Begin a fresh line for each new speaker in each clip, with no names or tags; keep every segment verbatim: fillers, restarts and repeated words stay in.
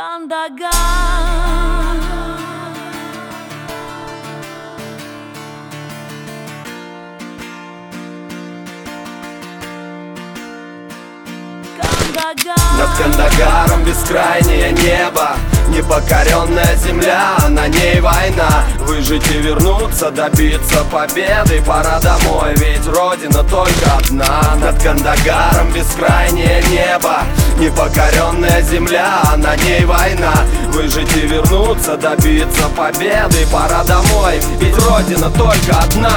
Кандагар.
Над Кандагаром бескрайнее небо, непокоренная земля, на ней война. Выжить и вернуться, добиться победы, пора домой, ведь родина только одна. Над Кандагаром бескрайнее небо, непокоренная земля, на ней война. Выжить и вернуться, добиться победы, пора домой, ведь родина только одна.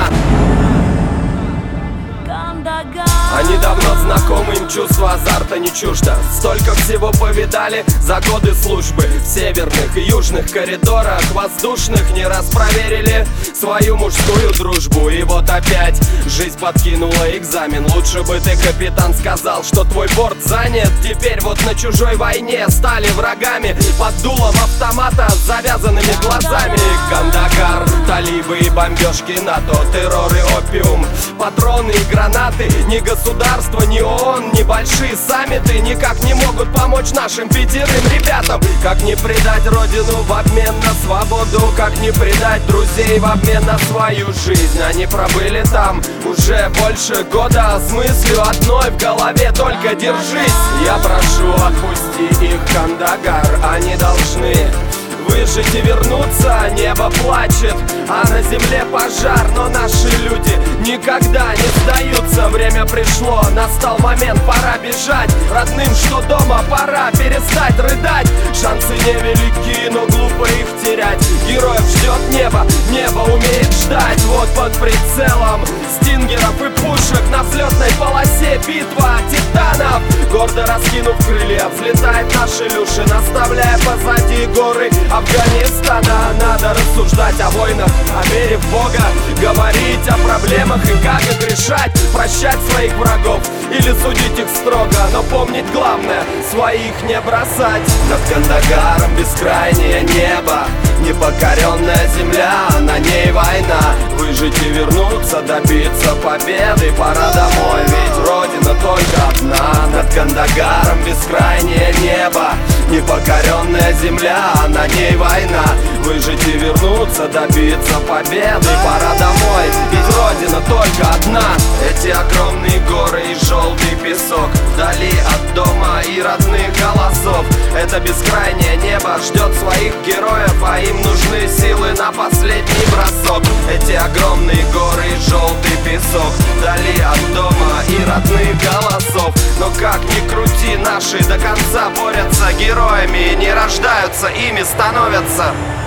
Они давно знакомы, им чувство азарта не чуждо. Столько всего повидали за годы службы. В северных и южных коридорах воздушных не раз проверили свою мужскую дружбу. И вот опять жизнь подкинула экзамен. Лучше бы ты, капитан, сказал, что твой борт занят. Теперь вот на чужой войне стали врагами под дулом автомата с завязанными глазами. Кандагар, талибы и бомбежки НАТО, террор и опиум, патроны и гранаты. Ни государство, ни ООН, ни большие саммиты никак не могут помочь нашим пятерым ребятам. Как не предать родину в обмен на свободу, как не предать друзей в обмен на свою жизнь. Они пробыли там уже больше года с мыслью одной в голове: только держись. Я прошу, отпусти их, Кандагар, они должны выжить и вернуться. Небо плачет, а на земле пожар, но наши люди никогда не сдаются. Время пришло, настал момент, пора бежать родным, что дома, пора перестать рыдать. Шансы невелики, но глупо их терять. Героев ждет небо, небо умеет ждать. Вот под прицелом стингеров и пушек на взлетной полосе битва титанов. Гордо раскинув крылья, взлетает наша Илюша, наставляя позади горы Афганистана. Надо рассуждать о войнах, о вере в Бога, говорить о проблемах и как их решать. Прощать своих врагов или судить их строго, но помнить главное: своих не бросать. Над Кандагаром бескрайнее небо, непокоренная земля, на ней война. Выжить и вернуться, добиться победы, пора домой, ведь родина только одна. Над Кандагаром бескрайнее небо, непокоренная земля, на ней война. Выжить и вернуться, добиться победы, пора домой, ведь родина только одна. Эти огромные горы и желтый песок, вдали от дома и родных голосов. Это бескрайнее небо ждет своих героев, а им нужны силы на последний бросок. Эти огромные горы и желтый песок, вдали от дома и родных голосов. Но как ни крути, наши до конца борются героями, не рождаются, ими становятся.